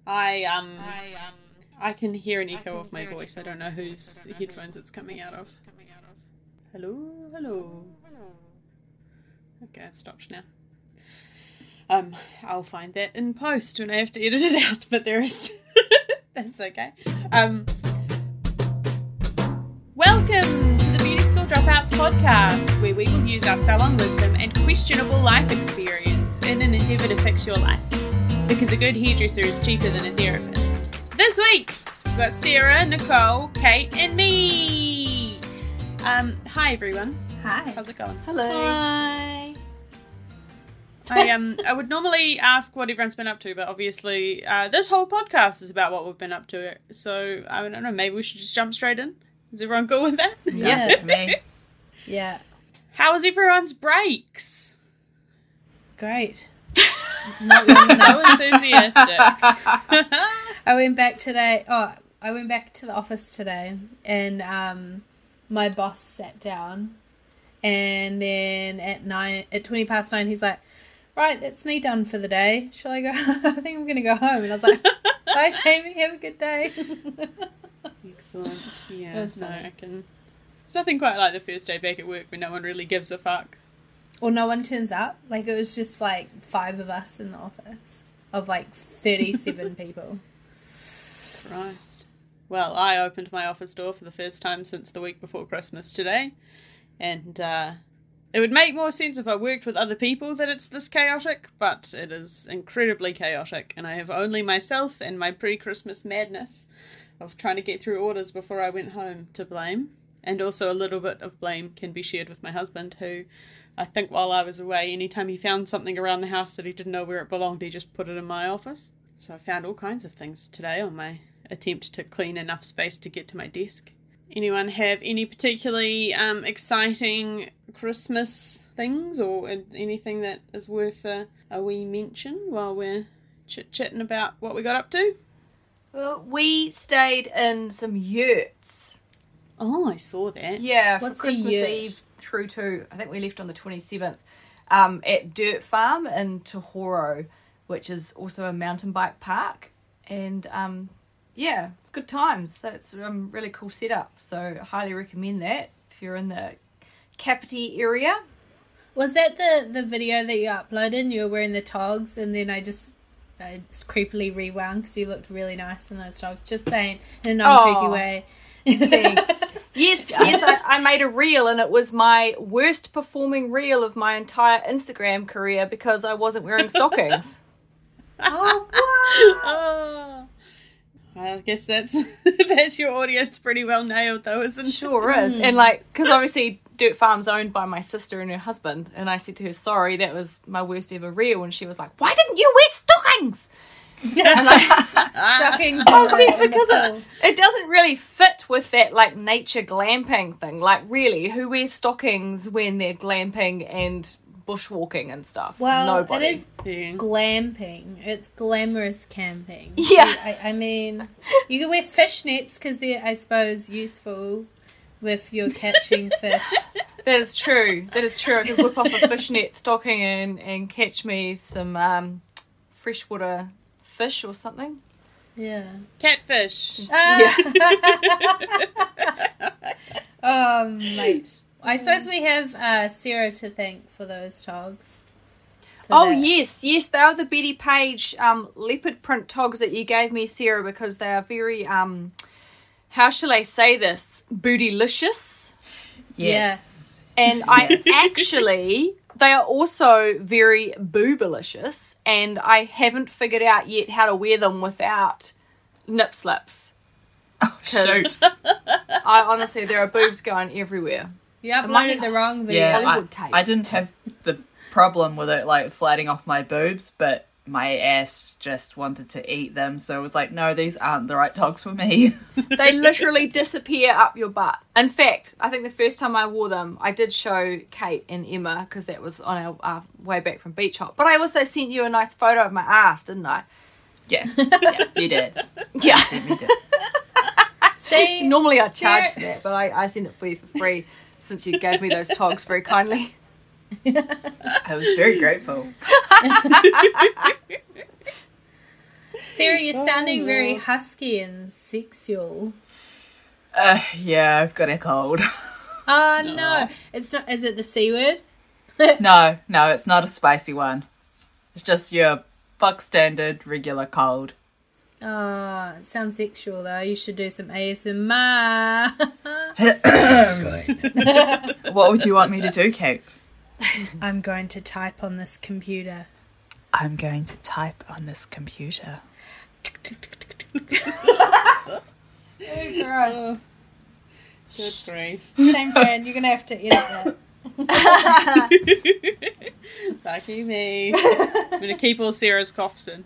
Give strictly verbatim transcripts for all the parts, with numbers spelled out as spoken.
I um I can hear an echo of my voice. I don't know whose headphones it's coming out of. Hello, hello. Okay, it stopped now. Um, I'll find that in post when I have to edit it out, but there is... That's okay. Um, welcome to the Beauty School Dropouts podcast, where we will use our salon wisdom and questionable life experience in an endeavour to fix your life. Because a good hairdresser is cheaper than a therapist. This week, we've got Sarah, Nicole, Kate, and me. Um, hi everyone. Hi. How's it going? Hello. Hi. I um I would normally ask what everyone's been up to, but obviously uh, this whole podcast is about what we've been up to. So I don't know. Maybe we should just jump straight in. Is everyone cool with that? Sounds Yeah. good to me. Yeah, How was everyone's breaks? great. Not long So enough. enthusiastic. I went back today. Oh, I went back to the office today, and um, my boss sat down, and then at nine, at twenty past nine, he's like, "Right, that's me done for the day. Shall I go? I think I'm gonna go home." And I was like, "Bye, Jamie. Have a good day." Excellent. Yeah. That was no, funny. I can. It's nothing quite like the first day back at work when no one really gives a fuck. Or no one turns up. Like, it was just like five of us in the office of like thirty-seven people. Christ. Well, I opened my office door for the first time since the week before Christmas today, and uh, it would make more sense if I worked with other people that it's this chaotic, but it is incredibly chaotic, and I have only myself and my pre-Christmas madness of trying to get through orders before I went home to blame, and also a little bit of blame can be shared with my husband, who I think while I was away, anytime he found something around the house that he didn't know where it belonged, he just put it in my office. So I found all kinds of things today on my attempt to clean enough space to get to my desk. Anyone have any particularly um, exciting Christmas things or anything that is worth a, a wee mention while we're chit-chatting about what we got up to? Well, we stayed in some yurts. Oh, I saw that. Yeah, What's a for Christmas yurt? Eve through to, I think we left on the twenty-seventh, um, at Dirt Farm in Tohoro, which is also a mountain bike park. And um, yeah, it's good times. That's a um, really cool setup. So I highly recommend that if you're in the Kapiti area. Was that the, the video that you uploaded and you were wearing the togs, and then I just I just creepily rewound because you looked really nice in those togs? Just saying, in a non-creepy Aw. way. Thanks. Yes, yes, I, I made a reel, and it was my worst performing reel of my entire Instagram career because I wasn't wearing stockings. Oh, what? Oh. I guess that's that's your audience pretty well nailed though, isn't it? Sure is. And like, because obviously Dirt Farm's owned by my sister and her husband, and I said to her, sorry, that was my worst ever reel, and she was like, why didn't you wear stockings? And I, Stockings. Oh, see, in the because pool. it, it doesn't really fit with that like nature glamping thing. Like, really, who wears stockings when they're glamping and bushwalking and stuff? Well, Nobody. it is Yeah. glamping. It's glamorous camping. Yeah. I, I mean, you can wear fishnets because they're, I suppose, useful with your catching fish. That is true. That is true. I could whip off a fishnet stocking and, and catch me some um, freshwater fish or something. Yeah. Catfish. Ah. Oh, mate. I suppose we have uh, Sarah to thank for those togs. For Oh, that. yes, yes. They are the Betty Page um, leopard print togs that you gave me, Sarah, because they are very, um, how shall I say this, bootylicious. Yes. And I Yes. actually, they are also very boobalicious, and I haven't figured out yet how to wear them without nip slips. Oh, shoot. I honestly, there are boobs going everywhere. You might uploaded be- the wrong video. Yeah, Hollywood I, tape. I didn't have the problem with it like sliding off my boobs, but my ass just wanted to eat them, so it was like, no, these aren't the right togs for me. They literally disappear up your butt. In fact, I think the first time I wore them, I did show Kate and Emma, because that was on our uh, way back from Beach Hop. But I also sent you a nice photo of my ass, didn't I? Yeah, yeah, you did. Yeah. You sent me did. See, Normally I charge Sarah- for that, but I, I sent it for you for free since you gave me those togs very kindly. I was very grateful. Sarah, you're Oh, sounding very Lord. husky and sexual. Uh, yeah, I've got a cold. Oh No. no, it's not. Is it the C word? No, no, it's not a spicy one. It's just your fuck standard regular cold. Oh, it sounds sexual though. You should do some A S M R. What would you want me to do, Kate? I'm going to type on this computer. I'm going to type on this computer. Oh, good grief. Same friend, you're gonna have to edit that. Lucky me. I'm going to keep all Sarah's coughs in.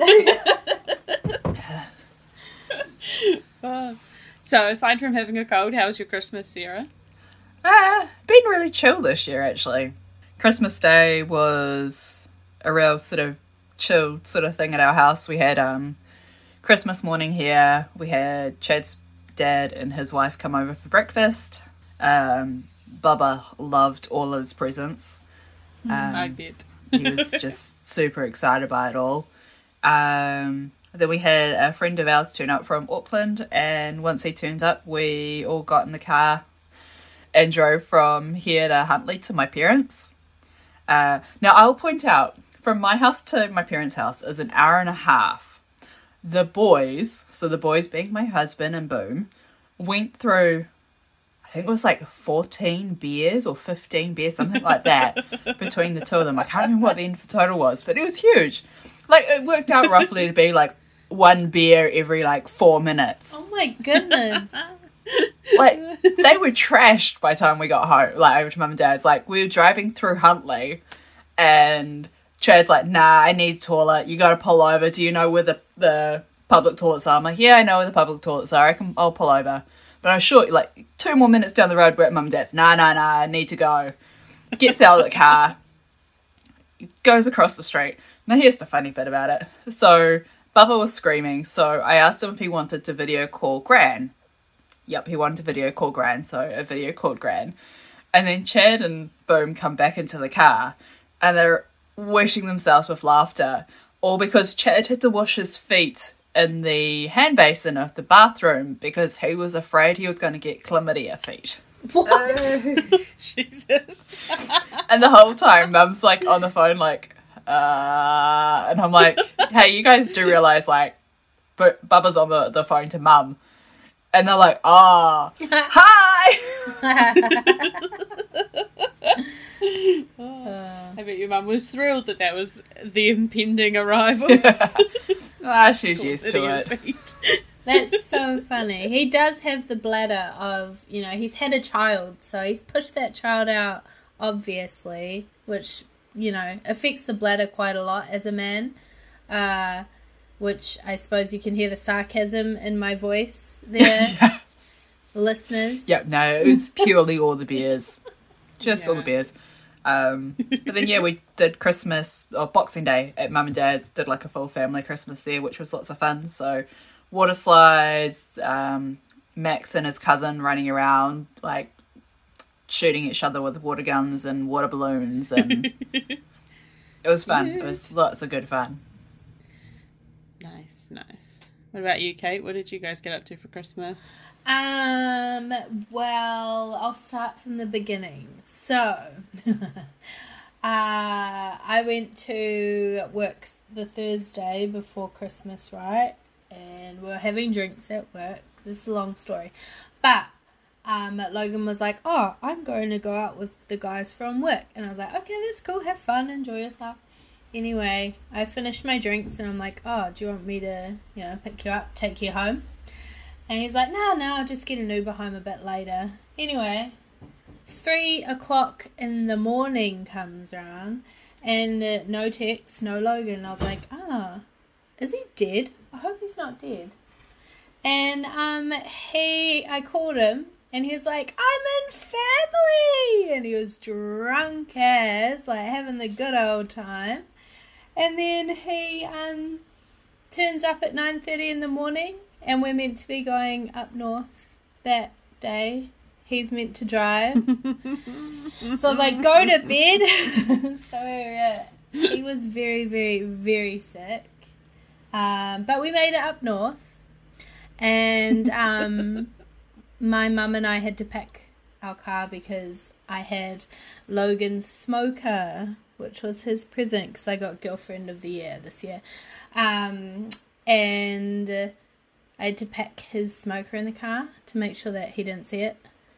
Oh. So, aside from having a cold, how was your Christmas, Sarah? Uh, been really chill this year, actually. Christmas Day was a real sort of chill sort of thing at our house. We had um, Christmas morning here. We had Chad's dad and his wife come over for breakfast. Um, Bubba loved all of his presents. Um, I bet. he was just super excited by it all. Um, then we had a friend of ours turn up from Auckland, and once he turned up, we all got in the car and drove from here to Huntly to my parents. Uh, now, I'll point out, from my house to my parents' house is an hour and a half. The boys, so the boys being my husband and Boom, went through, I think it was like fourteen beers or fifteen beers, something like that, between the two of them. I can't remember what the end total was, but it was huge. Like, it worked out roughly to be like one beer every like four minutes. Oh my goodness. Like, they were trashed by the time we got home, like, over to mum and dad's. Like, we were driving through Huntly, and Chad's like, nah, I need a toilet, you gotta pull over, do you know where the, the public toilets are? I'm like, yeah, I know where the public toilets are, I can, I'll pull over. But I'm sure, like, two more minutes down the road, we're at mum and dad's, nah, nah, nah, I need to go. Gets out of the car, goes across the street. Now, here's the funny bit about it. So, Bubba was screaming, so I asked him if he wanted to video call Gran. Yep, he wanted to video call Gran, so a video called Gran. And then Chad and Boom come back into the car, and they're wetting themselves with laughter, all because Chad had to wash his feet in the hand basin of the bathroom because he was afraid he was going to get chlamydia feet. What? Jesus. And the whole time, Mum's like on the phone, like, uh, and I'm like, hey, you guys do realise, like, B- Bubba's on the, the phone to Mum. And they're like, ah, oh, hi! Oh, I bet your mum was thrilled that that was the impending arrival. Ah, she's used to it. Feet. That's so funny. He does have the bladder of, you know, he's had a child, so he's pushed that child out, obviously, which, you know, affects the bladder quite a lot as a man. Uh, which I suppose you can hear the sarcasm in my voice there, Yeah. listeners. Yep, no, it was purely all the beers. Just all Yeah. the beers. Um, but then, yeah, we did Christmas, or Boxing Day at Mum and Dad's, did like a full family Christmas there, which was lots of fun. So, water slides, um, Max and his cousin running around, like, shooting each other with water guns and water balloons, and it was fun. It was lots of good fun. Nice, nice. What about you, Kate? What did you guys get up to for Christmas? Um, well, I'll start from the beginning. So, uh, I went to work the Thursday before Christmas, right? And we were having drinks at work. This is a long story. But, um, Logan was like, oh, I'm going to go out with the guys from work. And I was like, okay, that's cool. Have fun. Enjoy yourself. Anyway, I finished my drinks and I'm like, oh, do you want me to, you know, pick you up, take you home? And he's like, no, no, I'll just get an Uber home a bit later. Anyway, three o'clock in the morning comes around and uh, no text, no Logan. I was like, ah, is he dead? I hope he's not dead. And um, he, I called him and he was like, I'm in family. And he was drunk as, like having the good old time. And then he um turns up at nine thirty in the morning, and we're meant to be going up north that day. He's meant to drive. So I was like, go to bed. So uh, he was very, very, very sick. Um, but we made it up north, and um, my mum and I had to pack our car because I had Logan's smoker, which was his present because I got girlfriend of the year this year. Um, and uh, I had to pack his smoker in the car to make sure that he didn't see it.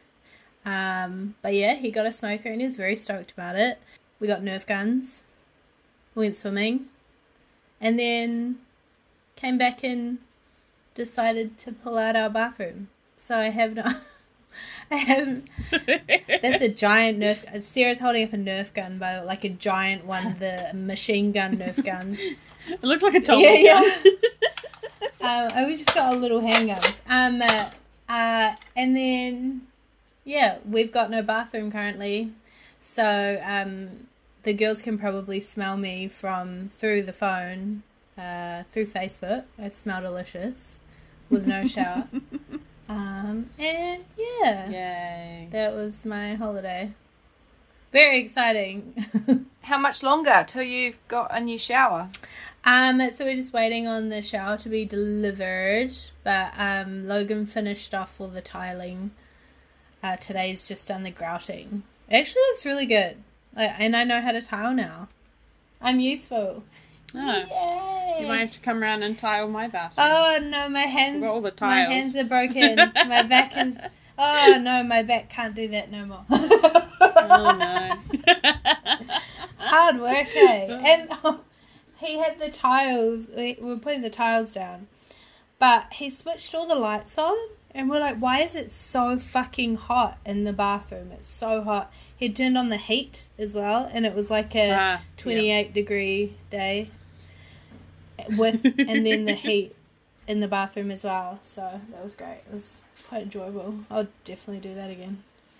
Um, but yeah, he got a smoker and he was very stoked about it. We got Nerf guns, went swimming, and then came back and decided to pull out our bathroom. So I have no... I have... That's a giant Nerf... Sarah's holding up a Nerf gun, by like a giant one, the machine gun Nerf guns. It looks like a Tommy yeah, gun. Yeah. um, we just got our little handguns. Um, uh, uh, and then, yeah, we've got no bathroom currently. So um, the girls can probably smell me from through the phone, uh, through Facebook. I smell delicious with no shower. Um, and yeah, Yay. that was my holiday. Very exciting. How much longer till you've got a new shower? Um, so we're just waiting on the shower to be delivered, but um, Logan finished off all the tiling. Uh, today's just done the grouting. It actually looks really good, like, and I know how to tile now. I'm useful. Oh. Yay! You might have to come around and tile my bathroom. Oh no, my hands! We've got all the My tiles. hands are broken. My back is. Oh no, my back can't do that no more. Oh no. Hard work, eh? And oh, he had the tiles. We were putting the tiles down, but he switched all the lights on, and we're like, "Why is it so fucking hot in the bathroom? It's so hot." He turned on the heat as well, and it was like a Ah, twenty-eight yeah. degree day with, and then the heat in the bathroom as well. So that was great. It was quite enjoyable. I'll definitely do that again.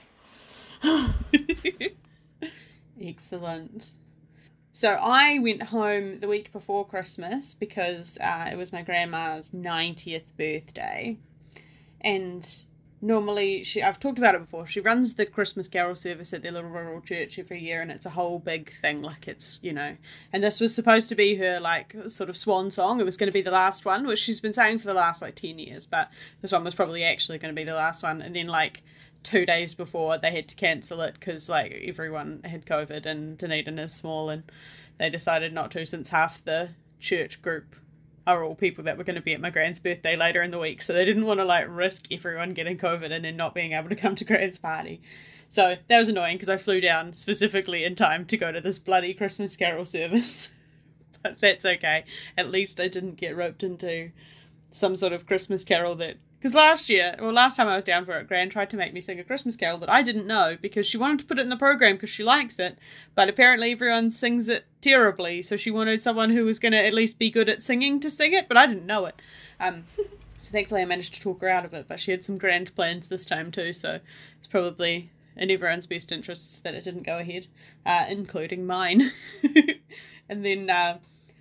Excellent. So I went home the week before Christmas because uh, it was my grandma's ninetieth birthday. And normally, she I've talked about it before, she runs the Christmas carol service at their little rural church every year, and it's a whole big thing, like it's, you know, and this was supposed to be her, like, sort of swan song. It was going to be the last one, which she's been saying for the last, like, ten years, but this one was probably actually going to be the last one, and then, like, two days before, they had to cancel it because, like, everyone had COVID, and Dunedin is small, and they decided not to, since half the church group are all people that were going to be at my grand's birthday later in the week, so they didn't want to, like, risk everyone getting COVID and then not being able to come to grand's party. So that was annoying because I flew down specifically in time to go to this bloody Christmas carol service. But that's okay. At least I didn't get roped into some sort of Christmas carol that... Because last year, or last time I was down for it, Gran tried to make me sing a Christmas carol that I didn't know because she wanted to put it in the program because she likes it, but apparently everyone sings it terribly, so she wanted someone who was going to at least be good at singing to sing it, but I didn't know it. Um, so thankfully I managed to talk her out of it, but she had some grand plans this time too, so it's probably in everyone's best interests that it didn't go ahead, uh, including mine. And then... Uh,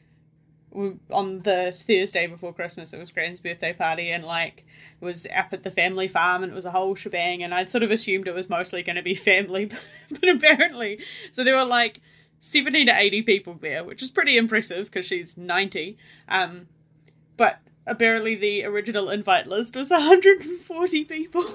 on the Thursday before Christmas, it was Gran's birthday party, and like it was up at the family farm, and it was a whole shebang, and I'd sort of assumed it was mostly going to be family, but apparently, so there were like seventy to eighty people there, which is pretty impressive because she's ninety, um, but apparently the original invite list was one hundred forty people.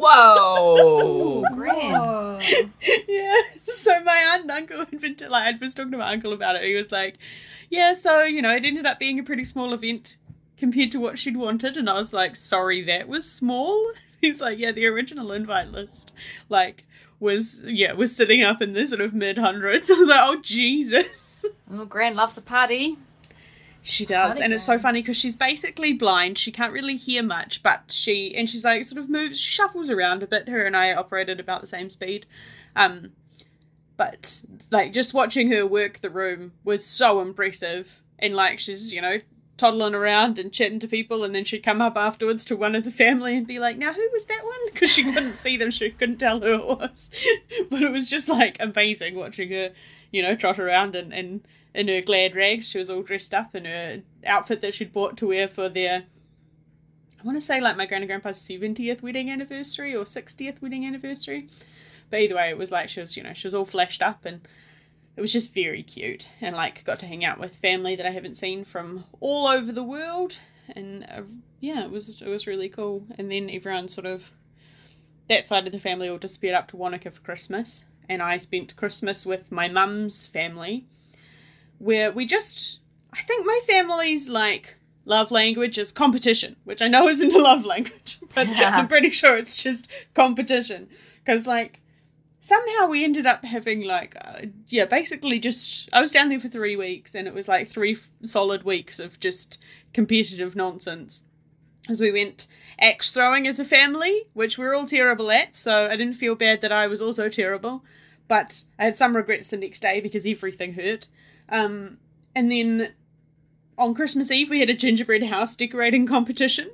Whoa! Grand. Oh. Yeah, so my aunt and uncle had been, t- like, I was talking to my uncle about it, he was like, yeah, so, you know, it ended up being a pretty small event compared to what she'd wanted, and I was like, sorry, that was small? He's like, yeah, the original invite list, like, was, yeah, was sitting up in the sort of mid-hundreds. I was like, oh, Jesus. Oh, Gran loves a party. She does, Party and it's so girl. funny because she's basically blind. She can't really hear much, but she, and she's like, sort of moves, shuffles around a bit. Her and I operate at about the same speed. Um, but, like, just watching her work the room was so impressive. And, like, she's, you know, toddling around and chatting to people, and then she'd come up afterwards to one of the family and be like, now, who was that one? Because she couldn't see them, she couldn't tell who it was. But it was just, like, amazing watching her, you know, trot around and, and in her glad rags. She was all dressed up in her outfit that she'd bought to wear for their, I want to say, like, my grand and grandpa's seventieth wedding anniversary or sixtieth wedding anniversary. But either way, it was like she was, you know, she was all flashed up, and it was just very cute, and like got to hang out with family that I haven't seen from all over the world, and uh, yeah, it was it was really cool. And then everyone sort of, that side of the family all disappeared up to Wanaka for Christmas, and I spent Christmas with my mum's family, where we just, I think my family's like love language is competition, which I know isn't a love language, but I'm pretty sure it's just competition, because like somehow we ended up having like, uh, yeah, basically just, I was down there for three weeks and it was like three solid weeks of just competitive nonsense. As we went axe throwing as a family, which we're all terrible at, so I didn't feel bad that I was also terrible, but I had some regrets the next day because everything hurt. Um, and then on Christmas Eve we had a gingerbread house decorating competition,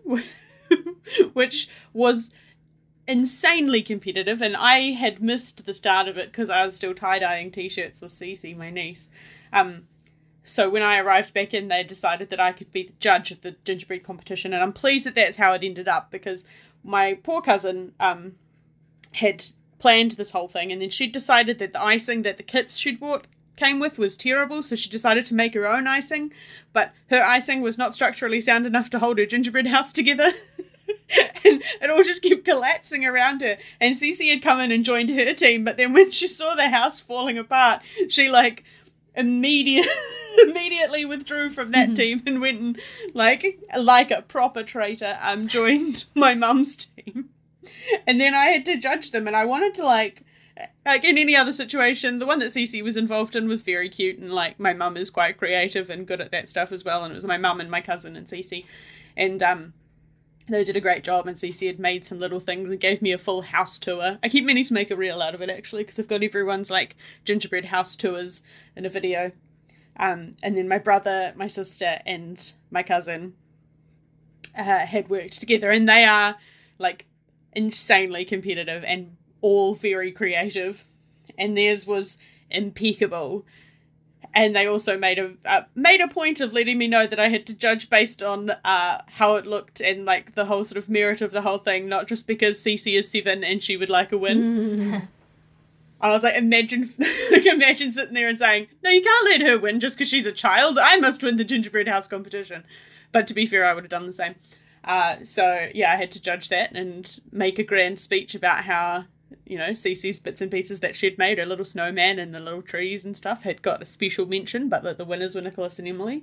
which was insanely competitive, and I had missed the start of it because I was still tie-dyeing t-shirts with Cece, my niece. Um, so when I arrived back in, they decided that I could be the judge of the gingerbread competition, and I'm pleased that that's how it ended up, because my poor cousin um, had planned this whole thing, and then she decided that the icing that the kits she'd bought came with was terrible, so she decided to make her own icing, but her icing was not structurally sound enough to hold her gingerbread house together. And it all just kept collapsing around her, and Cece had come in and joined her team, but then when she saw the house falling apart, she like immediate, immediately withdrew from that mm-hmm. team and went and like like a proper traitor um joined my mum's team. And then I had to judge them, and I wanted to like like in any other situation, the one that Cece was involved in was very cute, and like my mum is quite creative and good at that stuff as well, and it was my mum and my cousin and Cece, and um they did a great job, and Cece had made some little things and gave me a full house tour. I keep meaning to make a reel out of it, actually, because I've got everyone's, like, gingerbread house tours in a video. Um, and then my brother, my sister, and my cousin uh, had worked together, and they are, like, insanely competitive and all very creative. And theirs was impeccable. And they also made a uh, made a point of letting me know that I had to judge based on uh, how it looked and like the whole sort of merit of the whole thing, not just because Cece is seven and she would like a win. I was like, imagine, like, imagine sitting there and saying, no, you can't let her win just because she's a child. I must win the gingerbread house competition. But to be fair, I would have done the same. Uh, so yeah, I had to judge that and make a grand speech about how, you know, Cece's bits and pieces that she'd made, her little snowman and the little trees and stuff, had got a special mention, but that the winners were Nicholas and Emily.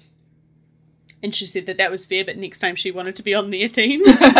And she said that that was fair, but next time she wanted to be on their team.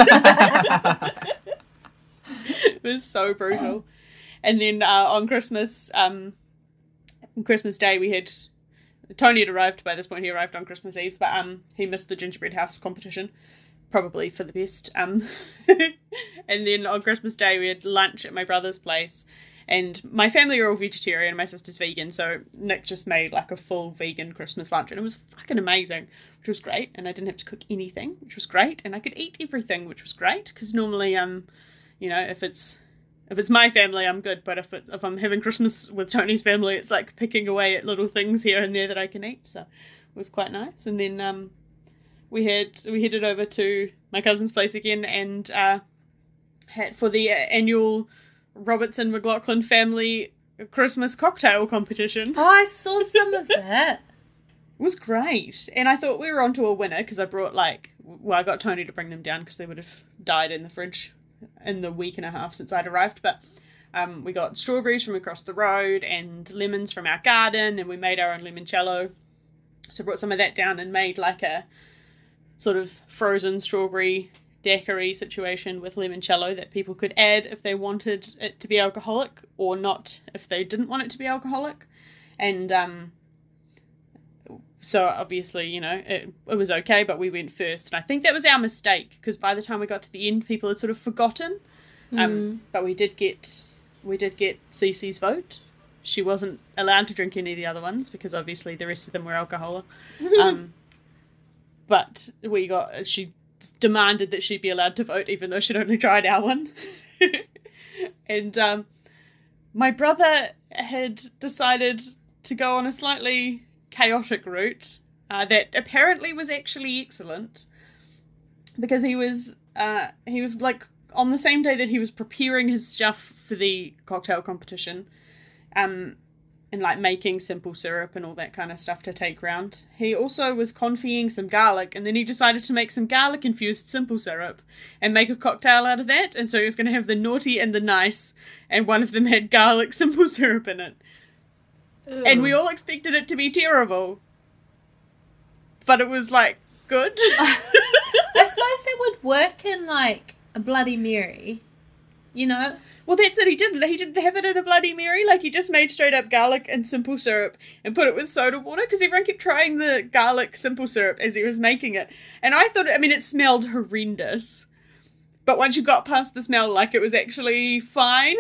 It was so brutal. And then uh, on Christmas, um, on Christmas Day, we had, Tony had arrived by this point. He arrived on Christmas Eve, but um, he missed the gingerbread house competition. Probably for the best. Um, and then on Christmas Day we had lunch at my brother's place, and my family are all vegetarian, my sister's vegan, so Nick just made like a full vegan Christmas lunch, and it was fucking amazing, which was great, and I didn't have to cook anything, which was great, and I could eat everything, which was great, because normally, um, you know, if it's if it's my family, I'm good, but if it, if I'm having Christmas with Tony's family, it's like picking away at little things here and there that I can eat, so it was quite nice. And then um We had we headed over to my cousin's place again, and uh, had for the annual Robertson McLaughlin family Christmas cocktail competition. Oh, I saw some of that. It was great, and I thought we were onto a winner because I brought like well, I got Tony to bring them down because they would have died in the fridge in the week and a half since I'd arrived. But um, we got strawberries from across the road and lemons from our garden, and we made our own limoncello. So I brought some of that down and made like a sort of frozen strawberry daiquiri situation with limoncello that people could add if they wanted it to be alcoholic, or not if they didn't want it to be alcoholic. And um, so obviously, you know, it, it was okay, but we went first. And I think that was our mistake, because by the time we got to the end, people had sort of forgotten. Mm. Um, but we did get we did get Cece's vote. She wasn't allowed to drink any of the other ones because obviously the rest of them were alcoholic. um, But we got, she demanded that she be allowed to vote, even though she'd only tried our one. And um, my brother had decided to go on a slightly chaotic route uh, that apparently was actually excellent, because he was uh, he was like on the same day that he was preparing his stuff for the cocktail competition. Um, and like making simple syrup and all that kind of stuff to take round. He also was confying some garlic, and then he decided to make some garlic infused simple syrup and make a cocktail out of that. And so he was going to have the naughty and the nice, and one of them had garlic simple syrup in it. Ew. And we all expected it to be terrible, but it was like good. I suppose that would work in like a Bloody Mary, you know? Well, that's it. He didn't. He didn't have it in a Bloody Mary. Like, he just made straight up garlic and simple syrup and put it with soda water, because everyone kept trying the garlic simple syrup as he was making it. And I thought, I mean, it smelled horrendous. But once you got past the smell, like, it was actually fine.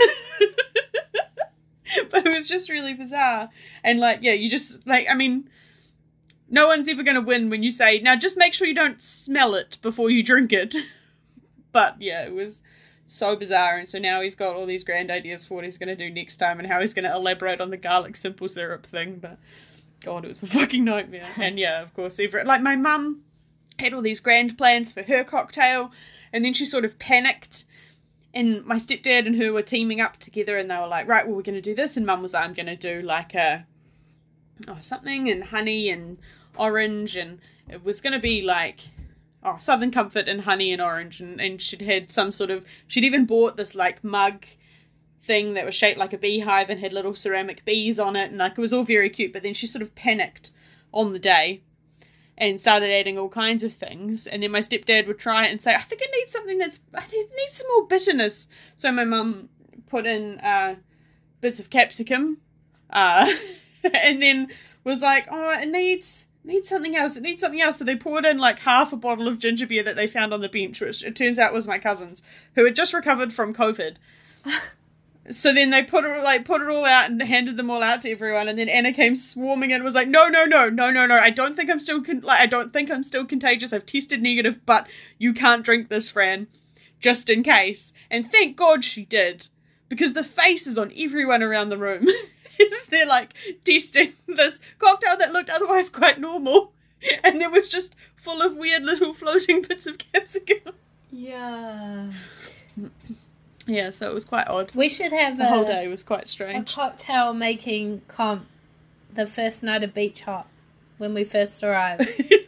But it was just really bizarre. And, like, yeah, you just, like, I mean, no one's ever going to win when you say, now just make sure you don't smell it before you drink it. But, yeah, it was so bizarre. And so now he's got all these grand ideas for what he's going to do next time and how he's going to elaborate on the garlic simple syrup thing. But, God, it was a fucking nightmare. And, yeah, of course, every, like, my mum had all these grand plans for her cocktail, and then she sort of panicked. And my stepdad and her were teaming up together, and they were like, right, well, we're going to do this. And Mum was like, I'm going to do like a, oh, something and honey and orange. And it was going to be like, oh, Southern Comfort and honey and orange. And, and she'd had some sort of, she'd even bought this like mug thing that was shaped like a beehive and had little ceramic bees on it. And like, it was all very cute. But then she sort of panicked on the day and started adding all kinds of things. And then my stepdad would try it and say, I think it needs something that's, it needs some more bitterness. So my mum put in uh, bits of capsicum uh, and then was like, oh, it needs, needs something else. It needs something else. So they poured in like half a bottle of ginger beer that they found on the bench, which it turns out was my cousin's, who had just recovered from COVID. So then they put it like put it all out and handed them all out to everyone, and then Anna came swarming in and was like, "No, no, no, no, no, no! I don't think I'm still con- like I don't think I'm still contagious. I've tested negative, but you can't drink this, Fran, just in case." And thank God she did, because the faces on everyone around the room as they're like testing this cocktail that looked otherwise quite normal, and then was just full of weird little floating bits of capsicum. Yeah. Yeah, so it was quite odd. We should have The a, whole day was quite a strange. cocktail making comp the first night of Beach Hop when we first arrived.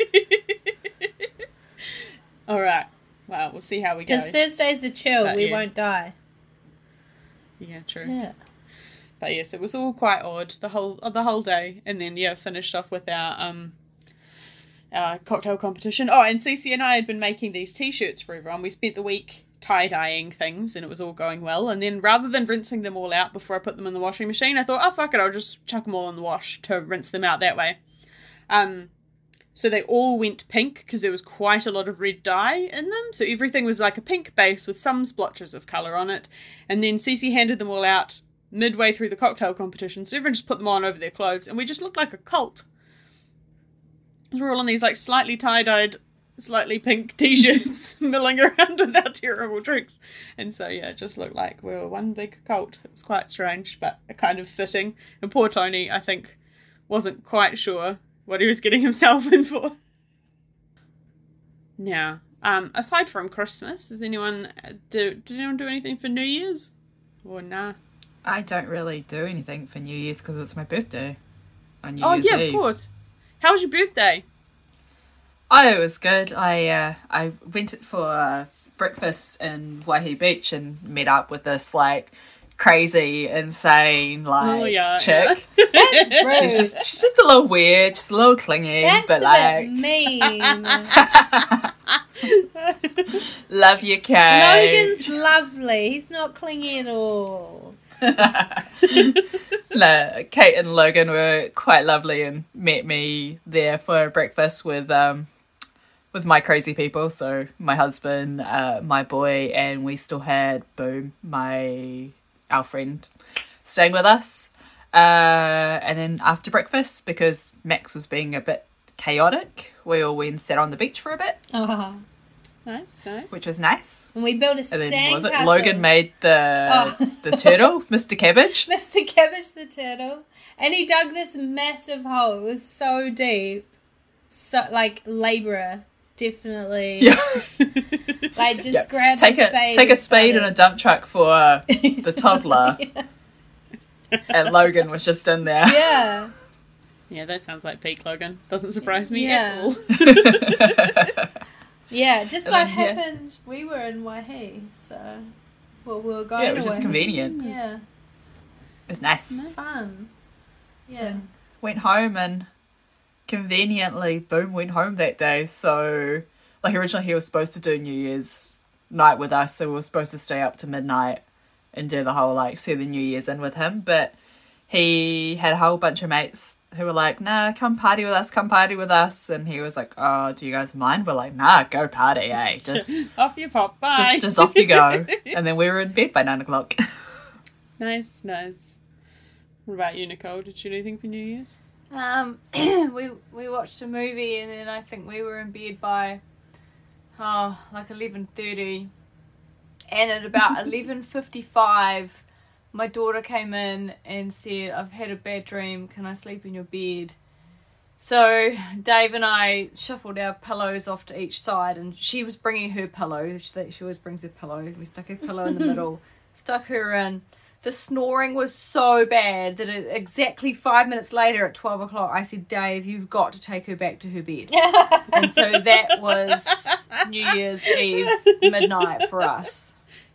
Alright. Well, we'll see how we go. Because Thursday's the chill, But, we yeah. won't die. Yeah, true. Yeah. But yes, it was all quite odd the whole the whole day, and then yeah, finished off with our um our cocktail competition. Oh, and Cece and I had been making these t-shirts for everyone. We spent the week tie-dyeing things, and it was all going well. And then rather than rinsing them all out before I put them in the washing machine, I thought, oh fuck it, I'll just chuck them all in the wash to rinse them out that way. Um, so they all went pink because there was quite a lot of red dye in them. So everything was like a pink base with some splotches of colour on it. And then Cece handed them all out midway through the cocktail competition, so everyone just put them on over their clothes, and we just looked like a cult. We were all in these like slightly tie-dyed, slightly pink t-shirts milling around with our terrible drinks. And so yeah, it just looked like we were one big cult. It was quite strange, but kind of fitting. And poor Tony, I think, wasn't quite sure what he was getting himself in for. Now, um, aside from Christmas, does anyone do, did anyone do anything for New Year's? Or nah? I don't really do anything for New Year's because it's my birthday on New Oh Year's yeah, Eve. of course. How was your birthday? Oh, it was good. I uh, I went for uh, breakfast in Waihi Beach and met up with this like crazy, insane like Oh, yeah, chick. That's rude. She's just she's just a little weird, just a little clingy, That's but a like bit mean. love you, Kate. Logan's lovely. He's not clingy at all. No, Kate and Logan were quite lovely and met me there for breakfast with um with my crazy people. So my husband, uh, my boy, and we still had Boom, my our friend, staying with us. Uh, and then after breakfast, because Max was being a bit chaotic, we all went and sat on the beach for a bit, Oh. Nice, nice. which was nice. And we built a And then was it sandcastle. Logan made the Oh. the turtle, Mister Cabbage. Mister Cabbage the turtle. And he dug this massive hole. It was so deep. So, like, labourer. Definitely. Yeah. Like, just Yep. grab Take a a spade. take a and spade and a start dump truck for uh, the toddler. it. and Logan was just in there. Yeah. Yeah, that sounds like peak Logan. Doesn't surprise me Yeah. at all. Yeah, just so And then, yeah. happened we were in Waihi, so well we were going Yeah, it was to just Waihi. convenient. Yeah, It was nice. fun. Yeah. Went home and conveniently, boom, went home that day. So, like, originally he was supposed to do New Year's night with us, so we were supposed to stay up to midnight and do the whole, like, see the New Year's in with him. But he had a whole bunch of mates who were like, nah, come party with us, come party with us. And he was like, oh, do you guys mind? We're like, nah, go party, eh? Just, Off you pop, bye. just, just off you go. And then we were in bed by nine o'clock. Nice, nice. What about you, Nicole? Did you do anything for New Year's? Um, we we watched a movie and then I think we were in bed by oh like eleven thirty, and at about eleven fifty five, my daughter came in and said, "I've had a bad dream. Can I sleep in your bed?" So Dave and I shuffled our pillows off to each side, and she was bringing her pillow. She, she always brings her pillow. We stuck her pillow in the middle, stuck her in. The snoring was so bad that it, exactly five minutes later at twelve o'clock, I said, Dave, you've got to take her back to her bed. And so that was New Year's Eve midnight for us.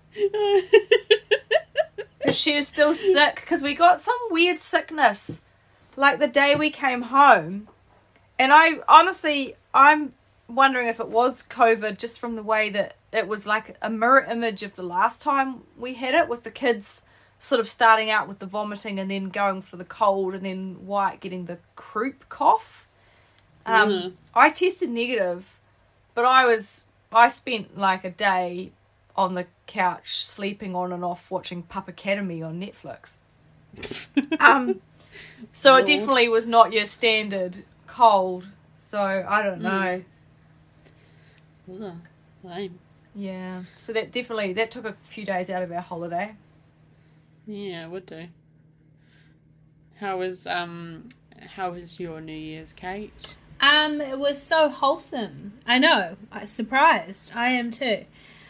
She was still sick because we got some weird sickness like the day we came home. And I honestly, I'm wondering if it was COVID just from the way that it was like a mirror image of the last time we had it, with the kids sort of starting out with the vomiting and then going for the cold, and then Wyatt getting the croup cough. Um, Mm. I tested negative, but I was I spent like a day on the couch sleeping on and off watching Pup Academy on Netflix. um, so Lord. it definitely was not your standard cold. So I don't know. Ugh, lame. Yeah. So that definitely that took a few days out of our holiday. Yeah, would do. How was um how was your New Year's, Kate? Um, it was so wholesome. I know. I surprised. I am too.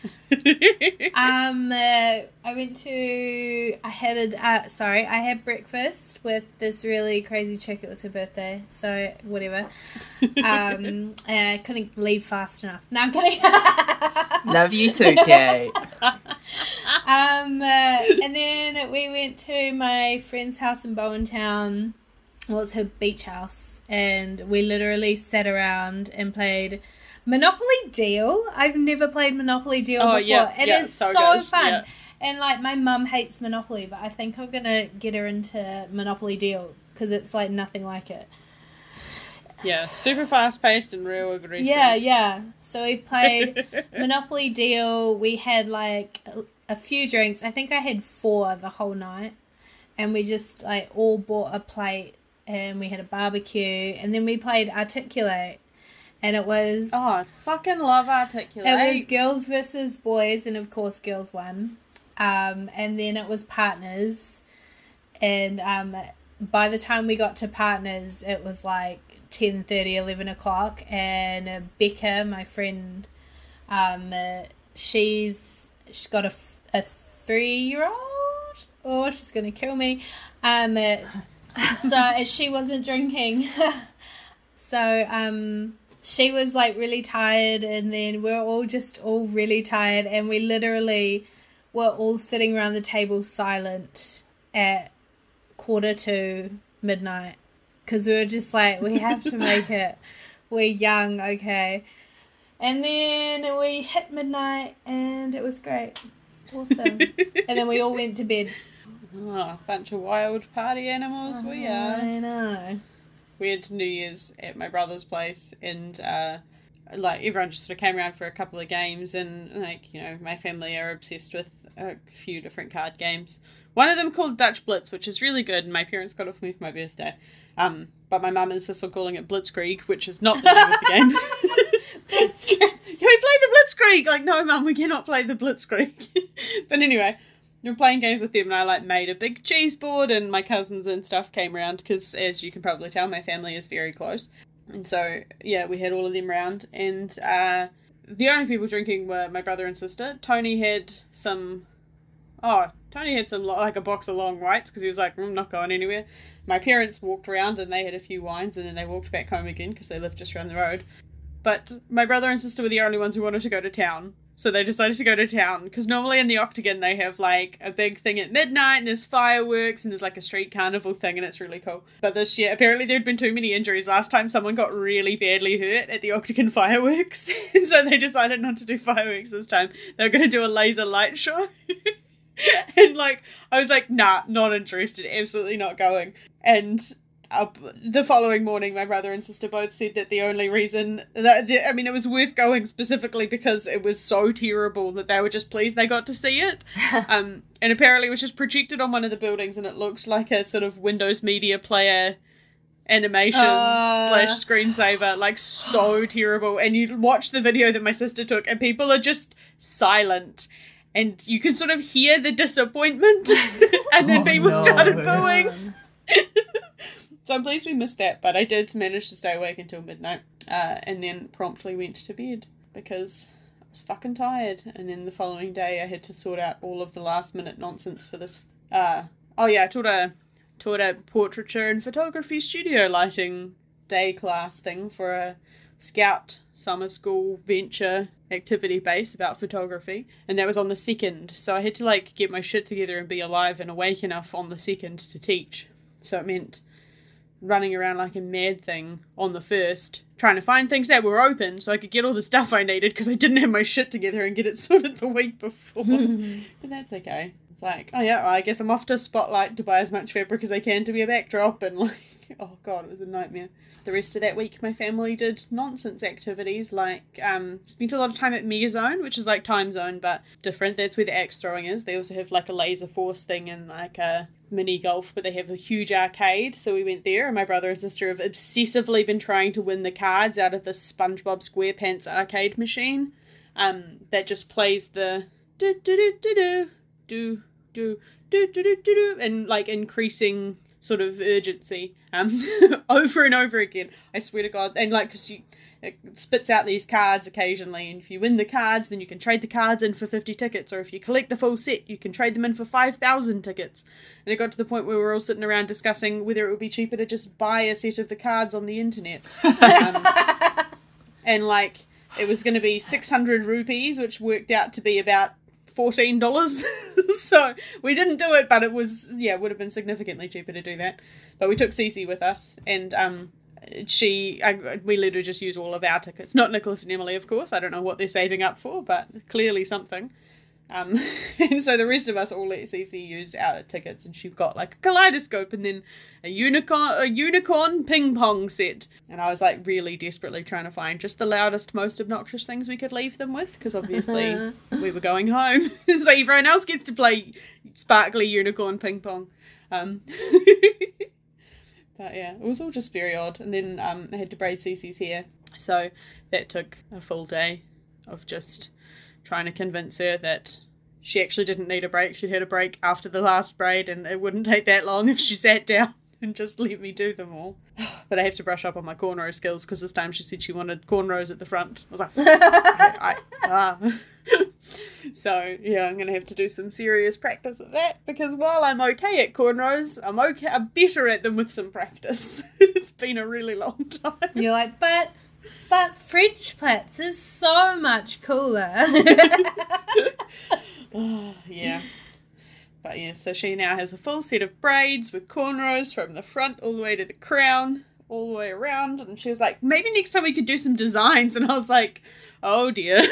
um, uh, I went to. I had a. Uh, sorry, I had breakfast with this really crazy chick. It was her birthday, so whatever. Um, and I couldn't leave fast enough. No, I'm kidding. Love you too, Kate. Um, uh, and then we went to my friend's house in Bowentown. Well, it's her beach house, and we literally sat around and played Monopoly Deal. I've never played Monopoly Deal Oh, before. yeah, It yeah, is so so, good, fun. yeah. And like my mum hates Monopoly, but I think I'm gonna get her into Monopoly Deal because it's like nothing like it. Yeah, super fast paced and real aggressive. Yeah, yeah. So we played Monopoly Deal. We had like a, a few drinks. I think I had four the whole night. And we just like all bought a plate and we had a barbecue. And then we played Articulate. And it was... Oh, I fucking love Articulate. It was girls versus boys, and of course girls won. Um, and then it was partners. And um, by the time we got to partners, it was like ten thirty, eleven o'clock, and uh, Becca, my friend, um, uh, she's she's got a, a three-year-old. Oh, she's gonna kill me. Um, uh, so uh, she wasn't drinking, so um, she was like really tired, and then we we're all just all really tired, and we literally were all sitting around the table silent at quarter to midnight. Because we were just like, we have to make it. We're young, okay. And then we hit midnight, and it was great. Awesome. And then we all went to bed. Oh, a bunch of wild party animals we are. I know. We had New Year's at my brother's place, and uh, like everyone just sort of came around for a couple of games, and like, you know, my family are obsessed with a few different card games. One of them called Dutch Blitz, which is really good, and my parents got it for me for my birthday. Um, but my mum insists on calling it Blitzkrieg, which is not the name of the game. Blitzkrieg. Can we play the Blitzkrieg? Like, no, mum, we cannot play the Blitzkrieg. But anyway, we were playing games with them, and I like made a big cheese board, and my cousins and stuff came around because, as you can probably tell, my family is very close. And so, yeah, we had all of them around, and uh, the only people drinking were my brother and sister. Tony had some oh, Tony had some, like a box of long whites because he was like, I'm not going anywhere. My parents walked around and they had a few wines and then they walked back home again because they lived just around the road. But my brother and sister were the only ones who wanted to go to town. So they decided to go to town because normally in the Octagon they have like a big thing at midnight and there's fireworks and there's like a street carnival thing and it's really cool. But this year apparently there'd been too many injuries. Last time someone got really badly hurt at the Octagon fireworks and so they decided not to do fireworks this time. They were going to do a laser light show. And like I was like, nah, not interested, absolutely not going. And Uh, the following morning, my brother and sister both said that the only reason that the, I mean, it was worth going specifically because it was so terrible that they were just pleased they got to see it. um, and apparently it was just projected on one of the buildings, and it looked like a sort of Windows Media Player animation uh... slash screensaver, like so terrible. And you watch the video that my sister took, and people are just silent. And you can sort of hear the disappointment, and then Oh, people no. started booing. So I'm pleased we missed that, but I did manage to stay awake until midnight, uh, and then promptly went to bed because I was fucking tired. And then the following day I had to sort out all of the last minute nonsense for this. Uh, oh yeah, I taught a taught a portraiture and photography studio lighting day class thing for a Scout summer school venture activity base about photography, and that was on the second. So I had to like get my shit together and be alive and awake enough on the second to teach. So it meant running around like a mad thing on the first, trying to find things that were open so I could get all the stuff I needed because I didn't have my shit together and get it sorted the week before. But that's okay. It's like, oh yeah, well, I guess I'm off to Spotlight to buy as much fabric as I can to be a backdrop, and like, oh god, it was a nightmare. The rest of that week my family did nonsense activities like um spent a lot of time at Megazone, which is like Time Zone but different. That's where the axe throwing is. They also have like a laser force thing and like a mini golf, but they have a huge arcade, so we went there, and my brother and sister have obsessively been trying to win the cards out of the SpongeBob SquarePants arcade machine um that just plays the do do do do do do do do do do do and like increasing sort of urgency um over and over again. I swear to God. And like, because you it spits out these cards occasionally, and if you win the cards then you can trade the cards in for fifty tickets, or if you collect the full set you can trade them in for five thousand tickets. And it got to the point where we were all sitting around discussing whether it would be cheaper to just buy a set of the cards on the internet. um, and like it was going to be six hundred rupees, which worked out to be about fourteen dollars. So we didn't do it, but it was, yeah, it would have been significantly cheaper to do that. But we took Cece with us, and um she I, we let her just use all of our tickets. Not Nicholas and Emily, of course. I don't know what they're saving up for, but clearly something. Um and so the rest of us all let Cece use our tickets, and she got like a kaleidoscope and then a unicorn a unicorn ping pong set. And I was like really desperately trying to find just the loudest, most obnoxious things we could leave them with, because obviously we were going home, so everyone else gets to play sparkly unicorn ping pong. Um But yeah, it was all just very odd. And then um, I had to braid Cece's hair. So that took a full day of just trying to convince her that she actually didn't need a break. She'd had a break after the last braid, and it wouldn't take that long if she sat down and just let me do them all. But I have to brush up on my cornrow skills, because this time she said she wanted cornrows at the front. I was like, I, I, ah. So yeah, I'm gonna have to do some serious practice at that, because while I'm okay at cornrows, I'm okay I'm better at them with some practice. It's been a really long time. You're like, but but French plaits is so much cooler. Oh, yeah. But yeah, so she now has a full set of braids with cornrows from the front all the way to the crown, all the way around. And she was like, maybe next time we could do some designs. And I was like, oh dear.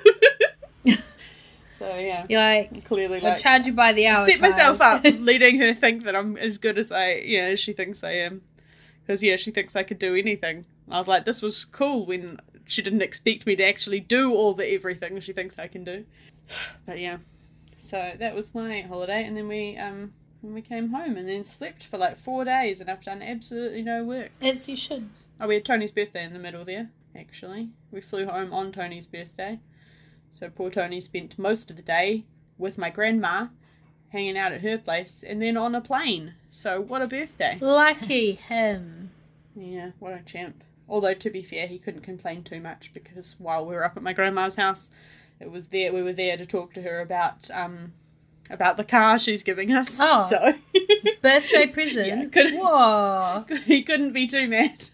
So yeah, You're like, clearly I'll like charge you by the hour. set myself child. up, letting her think that I'm as good as I, yeah, as she thinks I am. Because yeah, she thinks I could do anything. I was like, this was cool when she didn't expect me to actually do all the everything she thinks I can do. But yeah, so that was my holiday, and then we um when we came home and then slept for like four days, and I've done absolutely no work. As you should. Oh, we had Tony's birthday in the middle there. Actually, we flew home on Tony's birthday. So poor Tony spent most of the day with my grandma, hanging out at her place, and then on a plane. So what a birthday. Lucky him. Yeah, what a champ. Although, to be fair, he couldn't complain too much, because while we were up at my grandma's house, it was there we were there to talk to her about um, about the car she's giving us. Oh. So Birthday present? Yeah, couldn't- Whoa. he couldn't be too mad.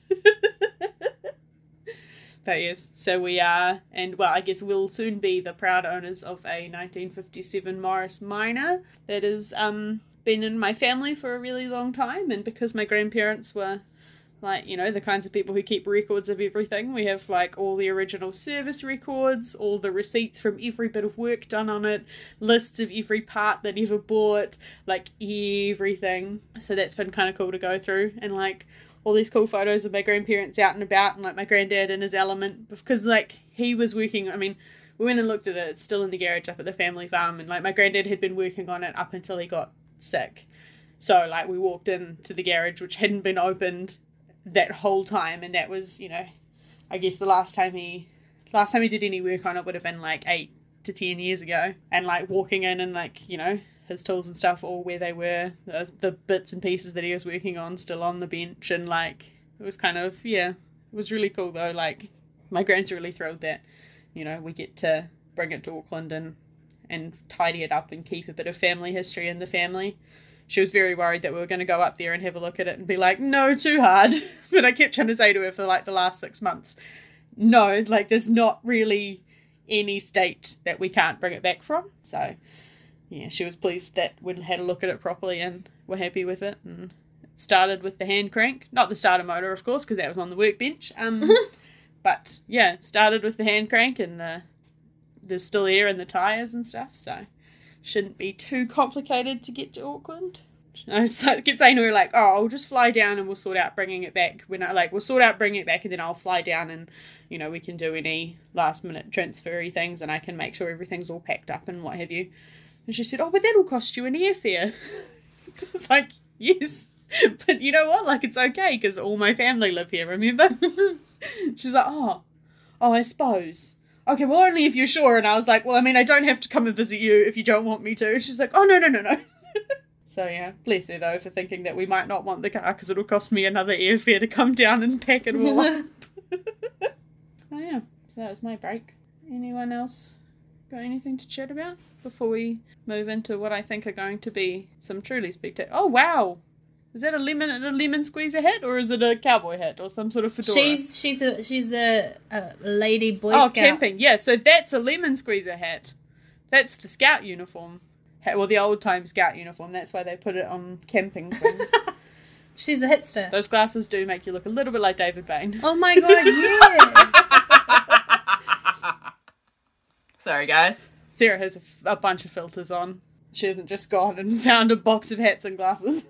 But yes, so we are, and well, I guess we'll soon be the proud owners of a nineteen fifty-seven Morris Minor that has um, been in my family for a really long time, and because my grandparents were, like, you know, the kinds of people who keep records of everything, we have, like, all the original service records, all the receipts from every bit of work done on it, lists of every part that ever bought, like, everything. So that's been kind of cool to go through, and, like, all these cool photos of my grandparents out and about, and like my granddad in his element, because like he was working, I mean, we went and looked at it, it's still in the garage up at the family farm, and like my granddad had been working on it up until he got sick. So like we walked into the garage, which hadn't been opened that whole time, and that was, you know, I guess the last time he, last time he did any work on it would have been like eight to ten years ago, and like walking in and like, you know, his tools and stuff all where they were, the, the bits and pieces that he was working on still on the bench, and like it was kind of, yeah, it was really cool though. Like my grand's really thrilled that, you know, we get to bring it to Auckland and and tidy it up and keep a bit of family history in the family. She was very worried that we were going to go up there and have a look at it and be like, no, too hard. But I kept trying to say to her for like the last six months, no, like there's not really any state that we can't bring it back from. So yeah, she was pleased that we'd had a look at it properly and were happy with it. And it started with the hand crank, not the starter motor, of course, because that was on the workbench. Um, but yeah, it started with the hand crank, and the there's still air in the tyres and stuff, so shouldn't be too complicated to get to Auckland. I kept saying to her, like, oh, I'll just fly down and we'll sort out bringing it back. When I, like, we'll sort out bringing it back, and then I'll fly down and, you know, we can do any last minute transfery things, and I can make sure everything's all packed up and what have you. And she said, oh, but that'll cost you an airfare. It's like, yes, but you know what? Like, it's okay, because all my family live here, remember? She's like, oh, oh, I suppose. Okay, well, only if you're sure. And I was like, well, I mean, I don't have to come and visit you if you don't want me to. And she's like, oh, no, no, no, no. So, yeah, bless her, though, for thinking that we might not want the car, because it'll cost me another airfare to come down and pack it all up. Oh, yeah, so that was my break. Anyone else got anything to chat about before we move into what I think are going to be some truly spectacular... Oh, wow! Is that a lemon a lemon squeezer hat, or is it a cowboy hat, or some sort of fedora? She's she's a she's a, a lady boy oh, scout. Oh, camping, yeah, so that's a lemon squeezer hat. That's the scout uniform. Well, the old time scout uniform, that's why they put it on camping things. She's a hipster. Those glasses do make you look a little bit like David Bain. Oh my god, yeah! Sorry, guys. Sarah has a, a bunch of filters on. She hasn't just gone and found a box of hats and glasses.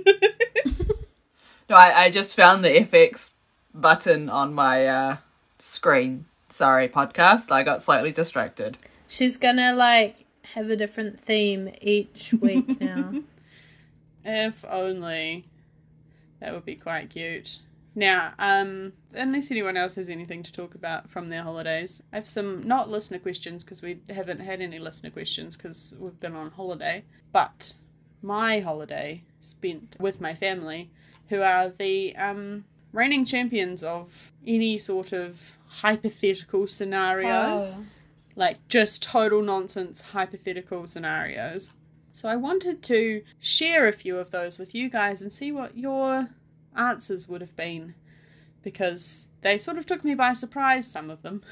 No, I, I just found the F X button on my uh, screen. Sorry, podcast. I got slightly distracted. She's gonna, like, have a different theme each week now. If only. That would be quite cute. Now, um, unless anyone else has anything to talk about from their holidays, I have some, not listener questions, because we haven't had any listener questions because we've been on holiday, but my holiday spent with my family, who are the um, reigning champions of any sort of hypothetical scenario. Oh. Like, just total nonsense hypothetical scenarios. So I wanted to share a few of those with you guys and see what your answers would have been, because they sort of took me by surprise, some of them.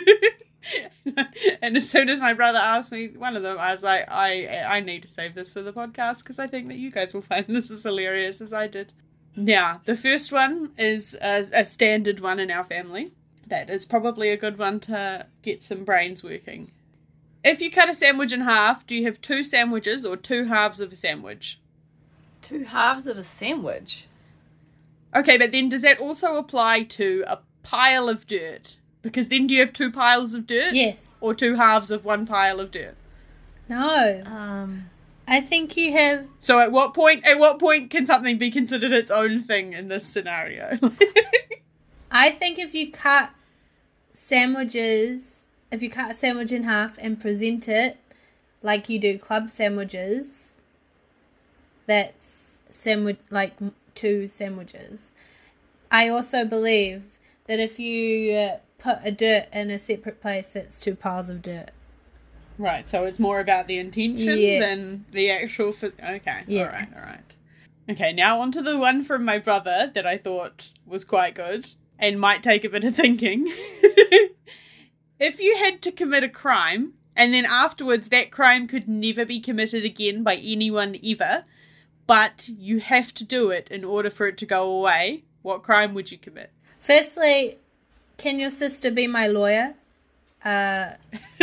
And as soon as my brother asked me one of them, I was like, I I need to save this for the podcast, because I think that you guys will find this as hilarious as I did. Now, the first one is a, a standard one in our family. That is probably a good one to get some brains working. If you cut a sandwich in half, do you have two sandwiches or two halves of a sandwich? Two halves of a sandwich? Okay, but then does that also apply to a pile of dirt? Because then do you have two piles of dirt? Yes. Or two halves of one pile of dirt? No. Um, I think you have... So at what point at what point can something be considered its own thing in this scenario? I think if you cut sandwiches, if you cut a sandwich in half and present it like you do club sandwiches, that's sandwich, like two sandwiches. I also believe that if you uh, put a dirt in a separate place, that's two piles of dirt. Right, so it's more about the intention Yes. than the actual... F- okay, Yes. alright, alright. Okay, now on to the one from my brother that I thought was quite good and might take a bit of thinking. If you had to commit a crime, and then afterwards that crime could never be committed again by anyone ever, but you have to do it in order for it to go away, what crime would you commit? Firstly, can your sister be my lawyer? Uh,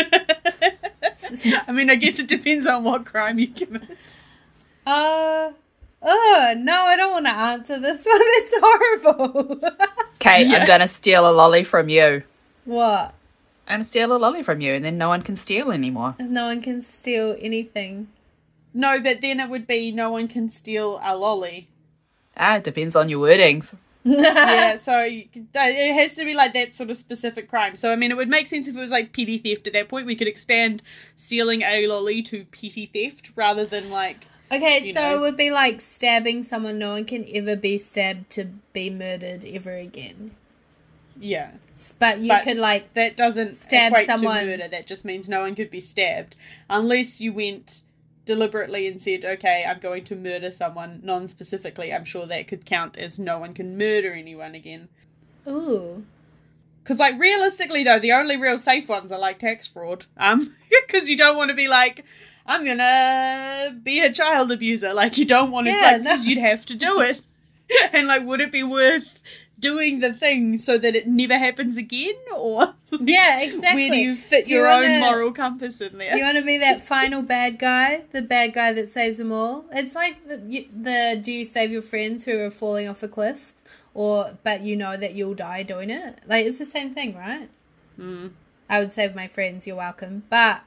I mean, I guess it depends on what crime you commit. uh, oh, no, I don't want to answer this one. It's horrible. Kate, Yeah. I'm going to steal a lolly from you. What? I'm going to steal a lolly from you, and then no one can steal anymore. No one can steal anything. No, but then it would be no one can steal a lolly. Ah, it depends on your wordings. Yeah, so you- it has to be like that sort of specific crime. So, I mean, it would make sense if it was like petty theft. At that point, we could expand stealing a lolly to petty theft rather than like... Okay, You so know. it would be like stabbing someone. No one can ever be stabbed to be murdered ever again. Yeah, S- But you But could like, that doesn't Stab equate someone. to murder. That just means no one could be stabbed. Unless you went deliberately and said, okay, I'm going to murder someone non-specifically. I'm sure that could count as no one can murder anyone again. ooh. Because, like, realistically, though, the only real safe ones are, like, tax fraud. Um, because you don't want to be like, I'm gonna be a child abuser. Like, you don't want to, Yeah, like, no. because you'd have to do it. And, like, would it be worth doing the thing so that it never happens again? Or Yeah, exactly. where do you fit Do you your wanna- own moral compass in there? You want to be that final bad guy, the bad guy that saves them all. It's like the, you- the do you save your friends who are falling off a cliff, or but you know that you'll die doing it. Like it's the same thing, right? Mm. I would save my friends. You're welcome. But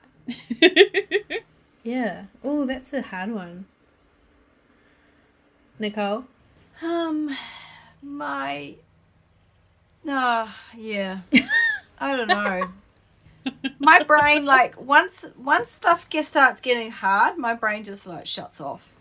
yeah, oh, that's a hard one. Nicole, Um, my. No, yeah. I don't know. My brain, like, once once stuff gets, starts getting hard, my brain just, like, shuts off.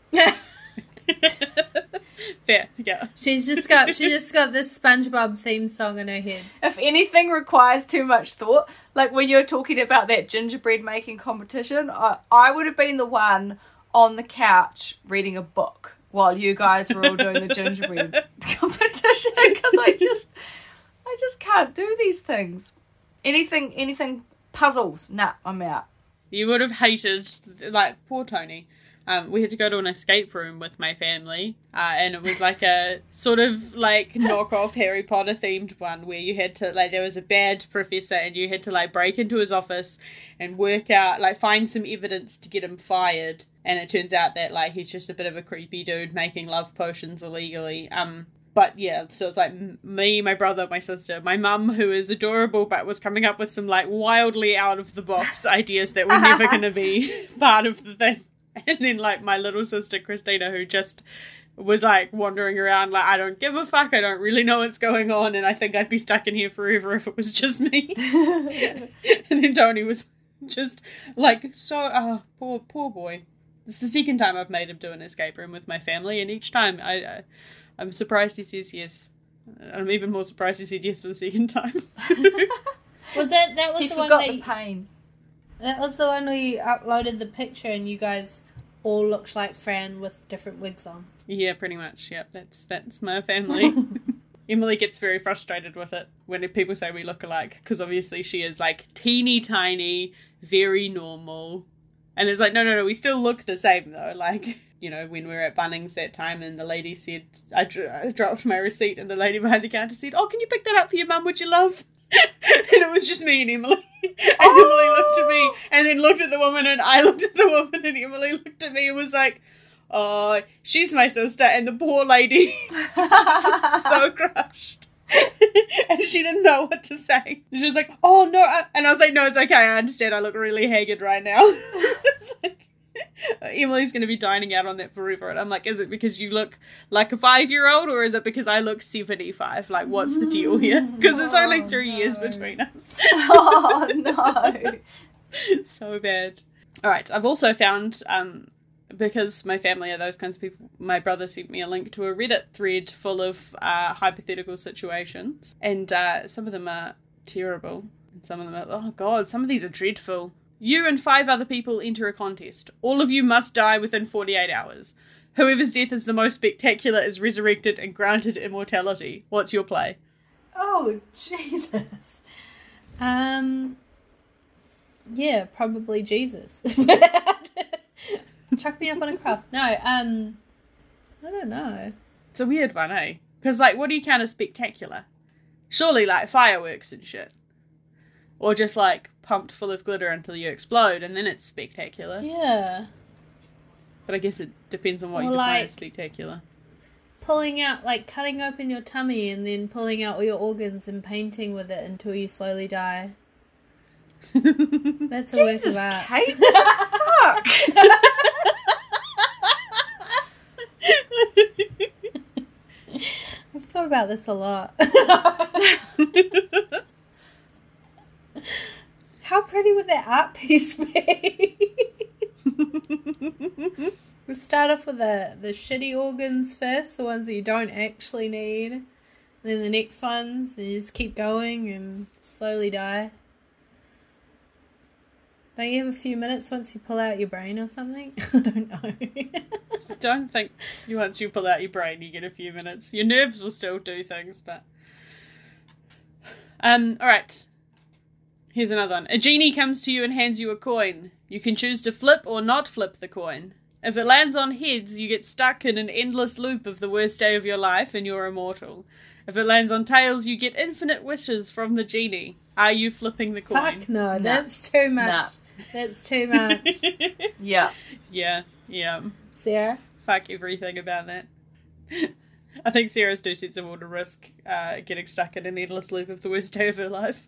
Fair, yeah. she's just got she just got this SpongeBob theme song in her head. If anything requires too much thought, like when you're talking about that gingerbread making competition, I, I would have been the one on the couch reading a book while you guys were all doing the gingerbread competition, because I just, I just can't do these things. Anything, anything puzzles, nah, I'm out. You would have hated, like, poor Tony. Um, we had to go to an escape room with my family, uh, and it was like a sort of like knockoff Harry Potter themed one where you had to, like, there was a bad professor and you had to, like, break into his office and work out, like, find some evidence to get him fired. And it turns out that, like, he's just a bit of a creepy dude making love potions illegally. Um, but yeah, so it's like m- me, my brother, my sister, my mum, who is adorable but was coming up with some, like, wildly out of the box ideas that were never going to be part of the thing. And then, like, my little sister, Christina, who just was, like, wandering around, like, I don't give a fuck, I don't really know what's going on, and I think I'd be stuck in here forever if it was just me. And then Tony was just, like, so, oh, poor, poor boy. It's the second time I've made him do an escape room with my family, and each time I, I, I'm surprised he says yes. I'm even more surprised he said yes for the second time. Was that that was He the one forgot that the you- pain. that was the one where you uploaded the picture and you guys all looked like Fran with different wigs on. Yeah, pretty much. Yep, that's that's my family. Emily gets very frustrated with it when people say we look alike, because obviously she is, like, teeny tiny, very normal. And it's like, no, no, no, we still look the same, though. Like, you know, when we were at Bunnings that time and the lady said, I, dro- I dropped my receipt and the lady behind the counter said, oh, can you pick that up for your mum, would you love? And it was just me and Emily. And Oh! Emily looked at me and then looked at the woman, and I looked at the woman, and Emily looked at me and was like, oh, she's my sister. And the poor lady so crushed. And she didn't know what to say. She was like, oh no. I-" And I was like, no, it's okay. I understand. I look really haggard right now. It's like, Emily's going to be dining out on that forever. And I'm like, is it because you look like a five-year-old, or is it because I look seventy-five? Like, what's the deal here? Because there's only three Oh, years no. between us. Oh, no. So bad. All right. I've also found, um, because my family are those kinds of people, my brother sent me a link to a Reddit thread full of uh, hypothetical situations. And uh, some of them are terrible. And some of them are, oh God, some of these are dreadful. You and five other people enter a contest. All of you must die within forty-eight hours. Whoever's death is the most spectacular is resurrected and granted immortality. What's your play? Oh, Jesus. Um, yeah, probably Jesus. Chuck me up on a cross. No, um, I don't know. It's a weird one, eh? Because, like, what do you count as spectacular? Surely, like, fireworks and shit. Or just, like, pumped full of glitter until you explode, and then it's spectacular. Yeah. But I guess it depends on what Or you define like- as spectacular. Pulling out, like, cutting open your tummy and then pulling out all your organs and painting with it until you slowly die. That's a work of Jesus, art. Kate. Fuck. I've thought about this a lot. How pretty would that art piece be? We start off with the, the shitty organs first, the ones that you don't actually need. And then the next ones, and you just keep going and slowly die. Don't you have a few minutes once you pull out your brain or something? I don't know. I don't think you, once you pull out your brain, you get a few minutes. Your nerves will still do things, but... Um, alright. Here's another one. A genie comes to you and hands you a coin. You can choose to flip or not flip the coin. If it lands on heads, you get stuck in an endless loop of the worst day of your life and you're immortal. If it lands on tails, you get infinite wishes from the genie. Are you flipping the coin? Fuck no, Nah. that's too much. Nah. That's too much. Yeah. Yeah, yeah. Sarah? Fuck everything about that. I think Sarah's too sensible to risk uh, getting stuck in an endless loop of the worst day of her life.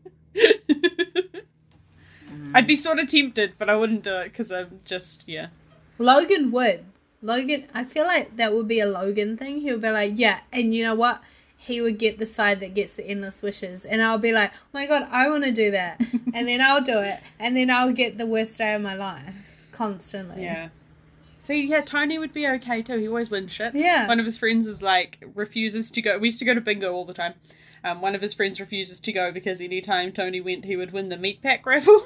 I'd be sort of tempted, but I wouldn't do it because I'm just, yeah. Logan would. Logan, I feel like that would be a Logan thing. He would be like, yeah, and you know what? He would get the side that gets the endless wishes. And I'll be like, oh my god, I want to do that. And then I'll do it. And then I'll get the worst day of my life. Constantly. Yeah. See, yeah, Tony would be okay too. He always wins shit. Yeah. One of his friends is like, refuses to go. We used to go to bingo all the time. Um, one of his friends refuses to go because any time Tony went, he would win the meat pack raffle.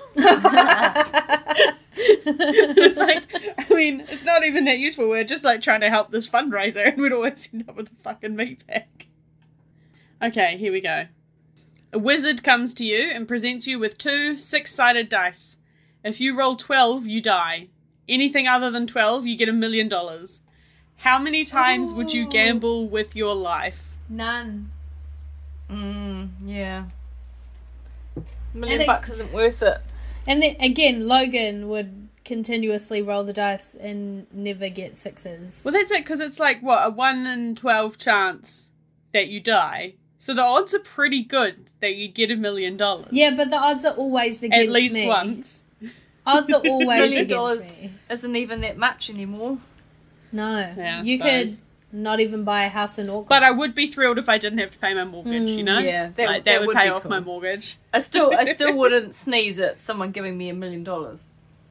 It's like, I mean, it's not even that useful. We're just like trying to help this fundraiser and we'd always end up with a fucking meat pack. Okay, here we go. A wizard comes to you and presents you with two six-sided dice. If you roll twelve, you die. Anything other than twelve, you get a million dollars. How many times would you Oh. gamble with your life? None. Mm, yeah. A million And it- bucks isn't worth it. And then again, Logan would continuously roll the dice and never get sixes. Well, that's it, because it's like, what, a one in twelve chance that you die. So the odds are pretty good that you'd get a million dollars. Yeah, but the odds are always against At least me. once. Odds are A always million against dollars me. isn't even that much anymore. No. Yeah, I you suppose. could not even buy a house in Auckland. But I would be thrilled if I didn't have to pay my mortgage, you know? yeah, that- like, that that would would pay be off cool. my mortgage. I still, I still wouldn't sneeze at someone giving me a million dollars.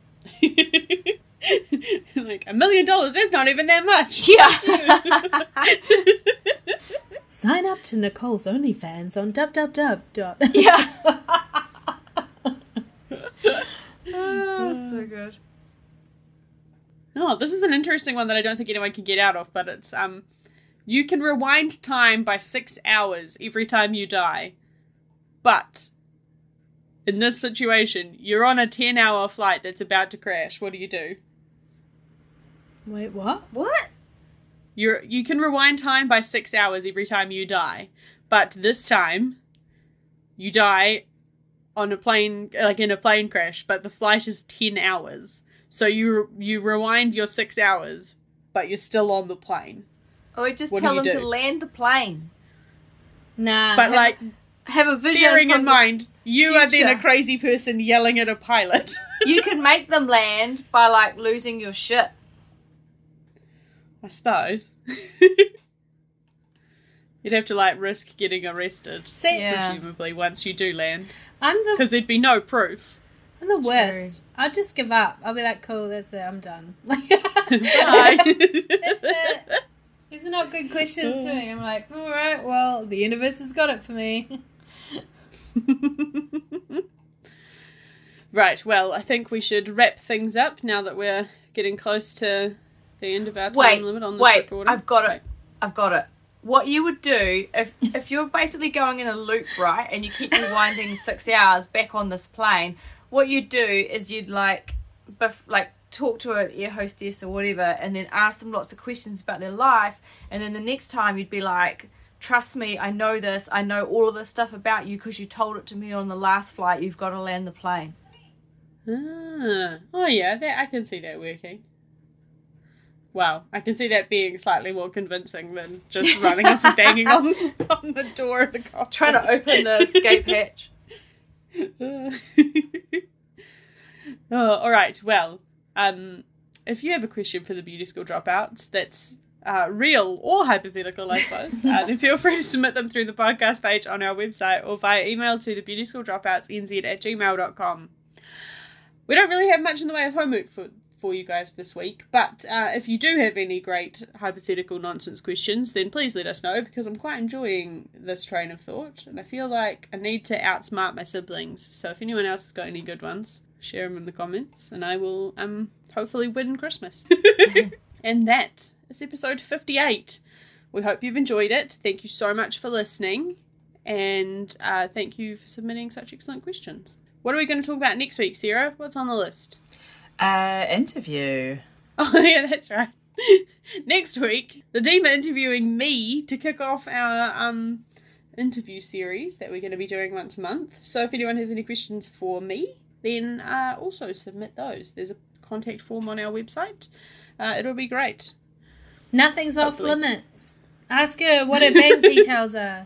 Like, a million dollars is not even that much. Yeah. Sign up to Nicole's OnlyFans on www. dot- Yeah. Oh, so good. Oh, this is an interesting one that I don't think anyone can get out of, but it's, um, you can rewind time by six hours every time you die. But, in this situation, you're on a ten-hour flight that's about to crash. What do you do? Wait, what? What? You're, you can rewind time by six hours every time you die. But this time, you die on a plane, like in a plane crash, but the flight is ten hours. So you you rewind your six hours, but you're still on the plane. Oh, we just What do tell you them do? to land the plane. Nah. But, like, Have a vision. bearing from in the- mind, you are then a future. crazy person yelling at a pilot. You can make them land by, like, losing your shit. I suppose. You'd have to, like, risk getting arrested, See, Yeah. presumably, once you do land. I'm the Because there'd be no proof. I'm the worst. I'll just give up. I'll be like, cool, that's it, I'm done. Like, Bye. That's it. These are not good questions for me. I'm like, alright, well, the universe has got it for me. Right, well, I think we should wrap things up now that we're getting close to the end of our time Wait, limit on this wait, recording. I've got it. Right. I've got it. What you would do, if if you're basically going in a loop, right, and you keep rewinding six hours back on this plane, what you'd do is you'd, like, bef- like talk to an air hostess or whatever, and then ask them lots of questions about their life, and then the next time you'd be like, trust me, I know this, I know all of this stuff about you because you told it to me on the last flight, you've got to land the plane. Ah. Oh, yeah, that, I can see that working. Wow, I can see that being slightly more convincing than just running up and banging on, on the door of the cockpit. Trying to open the escape hatch. Oh, all right, well, um, if you have a question for the Beauty School Dropouts that's uh, real or hypothetical, I suppose, uh, then feel free to submit them through the podcast page on our website or via email to the beauty school dropouts n z at gmail dot com. We don't really have much in the way of homework for for you guys this week, but uh, if you do have any great hypothetical nonsense questions, then please let us know, because I'm quite enjoying this train of thought, and I feel like I need to outsmart my siblings. So if anyone else has got any good ones, share them in the comments, and I will um hopefully win Christmas. And that is episode fifty-eight. We hope you've enjoyed it. Thank you so much for listening, and uh, thank you for submitting such excellent questions. What are we going to talk about next week, Sarah? What's on the list? Uh, interview. Oh, yeah, that's right. Next week, the team are interviewing me to kick off our um interview series that we're going to be doing once a month. So if anyone has any questions for me, then uh, also submit those. There's a contact form on our website. Uh, it'll be great. Nothing's Hopefully. off limits. Ask her what her bank details are.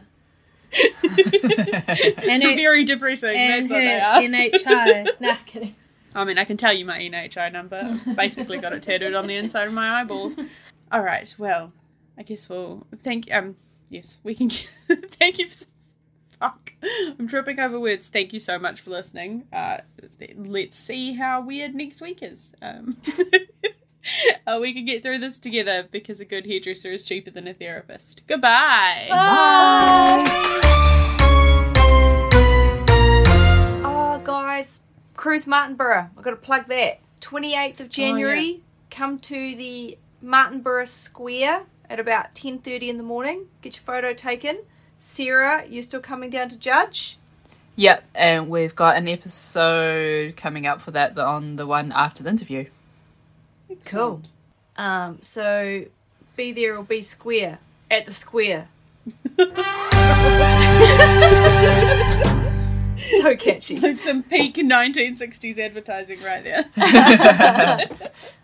and her, Very depressing. and That's what they her are. N H I. Nah, kidding. I mean, I can tell you my N H I number. I've basically got it tattooed on the inside of my eyeballs. All right, well, I guess we'll thank. Um, yes, we can. Thank you. For, fuck, I'm tripping over words. Thank you so much for listening. Uh, let's see how weird next week is. Um, uh, we can get through this together, because a good hairdresser is cheaper than a therapist. Goodbye. Bye. Oh, guys, Cruise Martinborough. I've got to plug that. twenty-eighth of January, Oh, yeah. come to the Martinborough Square at about ten thirty in the morning. Get your photo taken. Sarah, you still coming down to judge? Yep, and we've got an episode coming up for that on the one after the interview. Cool. Um, so be there or be square at the square. So catchy. Like some peak nineteen sixties advertising right there.